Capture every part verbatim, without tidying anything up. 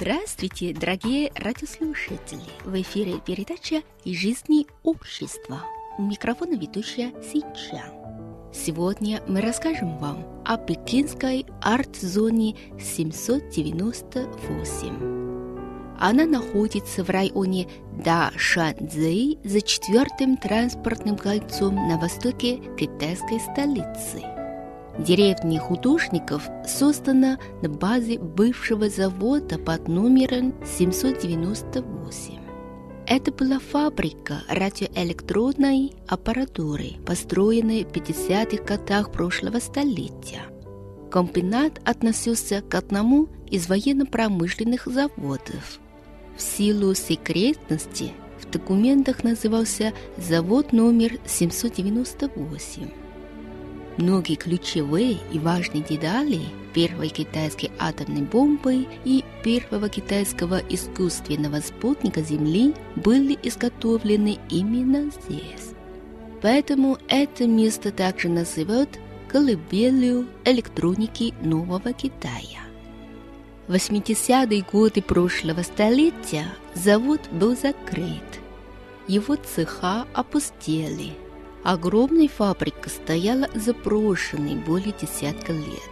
Здравствуйте, дорогие радиослушатели! В эфире передача «Из жизни общества». У микрофона ведущая Синчан. Сегодня мы расскажем вам о пекинской арт-зоне семьсот девяносто восемь. Она находится в районе Дашанцзы за четвертым транспортным кольцом на востоке китайской столицы. Деревня художников создана на базе бывшего завода под номером семьсот девяносто восемь. Это была фабрика радиоэлектронной аппаратуры, построенная в пятидесятых годах прошлого столетия. Комбинат относился к одному из военно-промышленных заводов. В силу секретности в документах назывался завод номер семьсот девяносто восемь. Многие ключевые и важные детали первой китайской атомной бомбы и первого китайского искусственного спутника Земли были изготовлены именно здесь. Поэтому это место также называют колыбелью электроники Нового Китая. В восьмидесятые годы прошлого столетия завод был закрыт. Его цеха опустели. Огромная фабрика стояла заброшенной более десятка лет.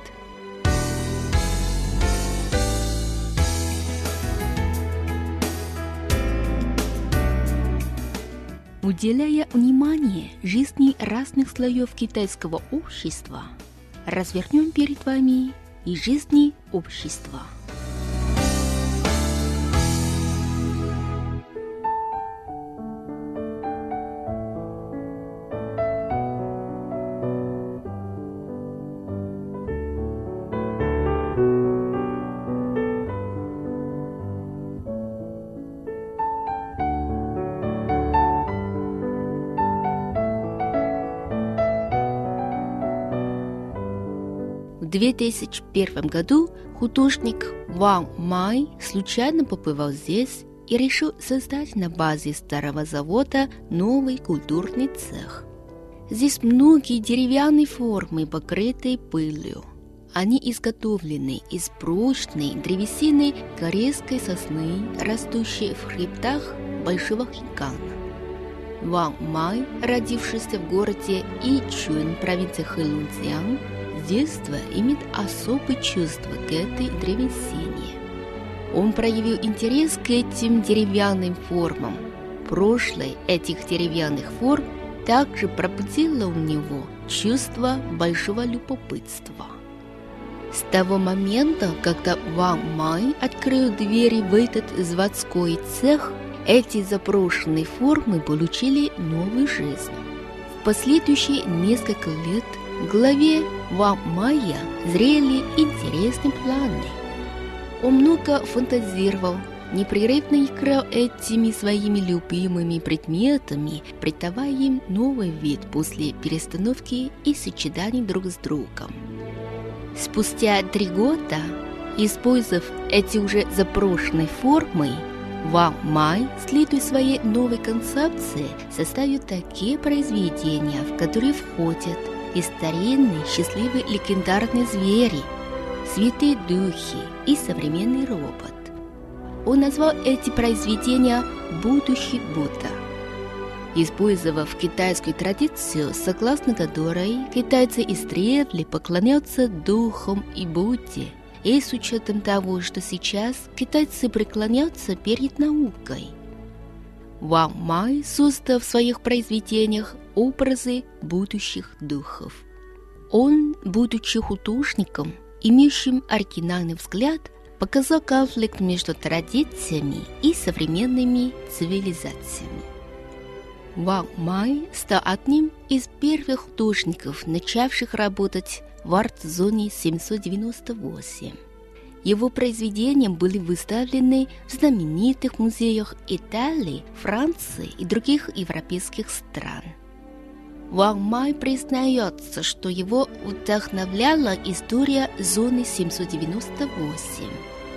Уделяя внимание жизни разных слоев китайского общества, развернем перед вами и жизни общества. В две тысячи первом году художник Ван Май случайно побывал здесь и решил создать на базе старого завода новый культурный цех. Здесь многие деревянные формы, покрытые пылью. Они изготовлены из прочной древесины корейской сосны, растущей в хребтах большого хикана. Ван Май, родившийся в городе Ичун, провинции Хэлунцзян, с детства имеет особое чувство к этой древесине. Он проявил интерес к этим деревянным формам. Прошлое этих деревянных форм также пробудило у него чувство большого любопытства. С того момента, когда Ван Май открыл двери в этот заводской цех, эти заброшенные формы получили новую жизнь. В последующие несколько лет в голове Ван Мая зрели интересные планы. Он много фантазировал, непрерывно играл этими своими любимыми предметами, придавая им новый вид после перестановки и сочетаний друг с другом. Спустя три года, использовав эти уже заброшенные формы, Ван Май, следуя своей новой концепции, составил такие произведения, в которые входят и старинные счастливые легендарные звери, святые духи и современный робот. Он назвал эти произведения «Будущий Будда». Использовав китайскую традицию, согласно которой китайцы издревле поклоняются духам и Будде, и с учетом того, что сейчас китайцы преклоняются перед наукой, Ван Май создал в своих произведениях образы будущих духов. Он, будучи художником, имеющим оригинальный взгляд, показал конфликт между традициями и современными цивилизациями. Ван Май стал одним из первых художников, начавших работать в арт-зоне семьсот девяносто восемь. Его произведения были выставлены в знаменитых музеях Италии, Франции и других европейских стран. Ван Май признается, что его вдохновляла история зоны семьсот девяносто восемь.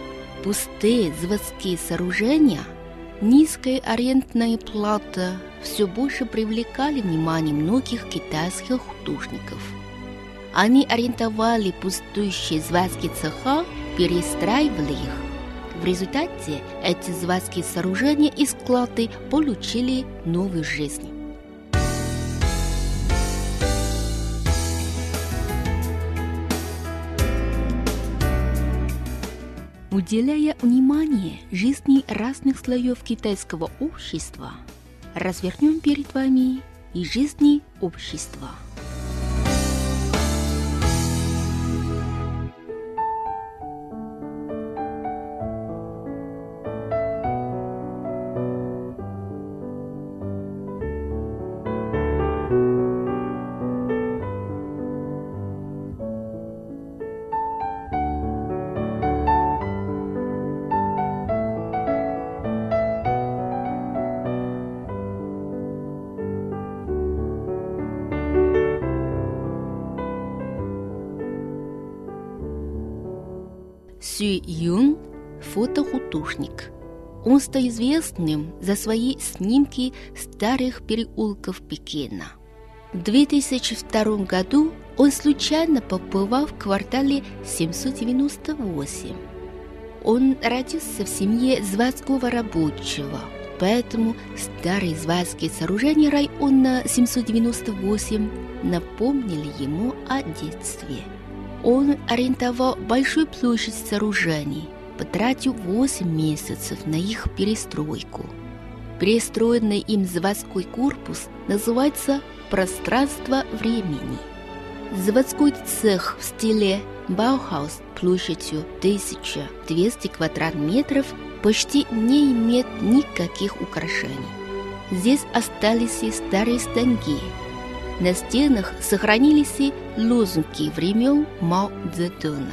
Пустые заводские сооружения, низкая арендная плата все больше привлекали внимание многих китайских художников. Они арендовали пустующие заводские цеха, перестраивали их В результате эти заводские сооружения и склады получили новую жизнь. Уделяя внимание жизни разных слоев китайского общества, развернем перед вами и жизни общества. Сюй Юн – фотохудожник. Он стал известным за свои снимки старых переулков Пекина. В две тысячи втором году он случайно побывал в квартале семьсот девяносто восемь. Он родился в семье заводского рабочего, поэтому старые заводские сооружения района семьсот девяносто восемь напомнили ему о детстве. Он арендовал большую площадь сооружений, потратил восемь месяцев на их перестройку. Перестроенный им заводской корпус называется «Пространство времени». Заводской цех в стиле Баухаус площадью тысяча двести квадратных метров почти не имеет никаких украшений. Здесь остались и старые станки. На стенах сохранились и лозунги времен Мао Цзэдуна.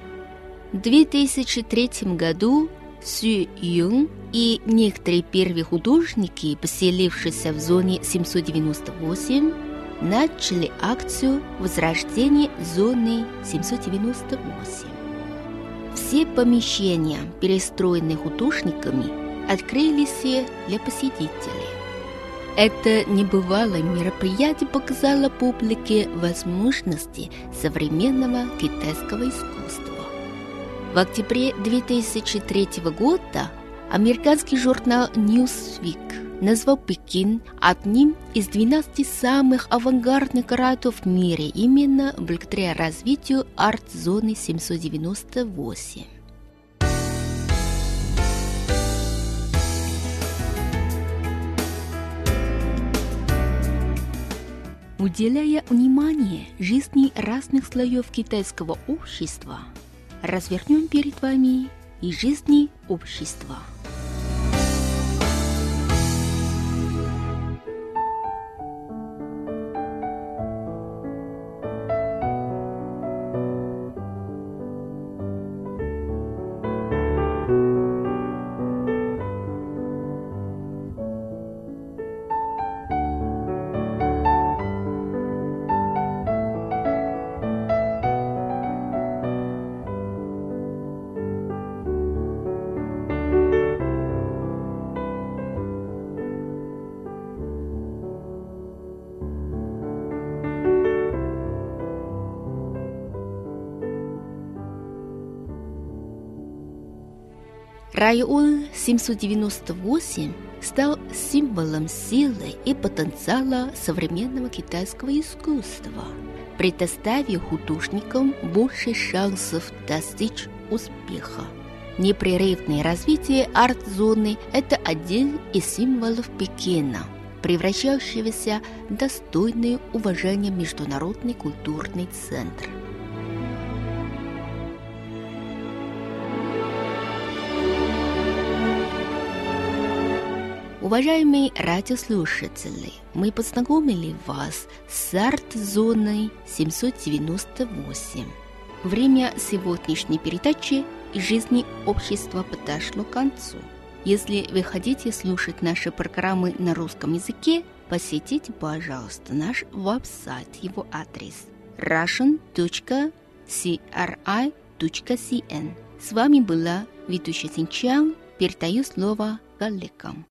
В две тысячи третьем году Сюй Юн и некоторые первые художники, поселившиеся в зоне семьсот девяносто восемь, начали акцию возрождения зоны семьсот девяносто восемь. Все помещения, перестроенные художниками, открылись для посетителей. Это небывалое мероприятие показало публике возможности современного китайского искусства. В октябре две тысячи третьего года американский журнал Newsweek назвал Пекин одним из двенадцати самых авангардных городов в мире именно благодаря развитию арт-зоны семьсот девяносто восемь. Уделяя внимание жизни разных слоев китайского общества, развернем перед вами и жизни общества. Район семьсот девяносто восемь стал символом силы и потенциала современного китайского искусства, предоставив художникам больше шансов достичь успеха. Непрерывное развитие арт-зоны – это один из символов Пекина, превращающегося в достойное уважение международный культурный центр. Уважаемые радиослушатели, мы познакомили вас с арт-зоной семьсот девяносто восемь. Время сегодняшней передачи из жизни общества подошло к концу. Если вы хотите слушать наши программы на русском языке, посетите, пожалуйста, наш веб-сайт, его адрес russian точка cri точка cn. С вами была ведущая Синчан. Передаю слово коллегам.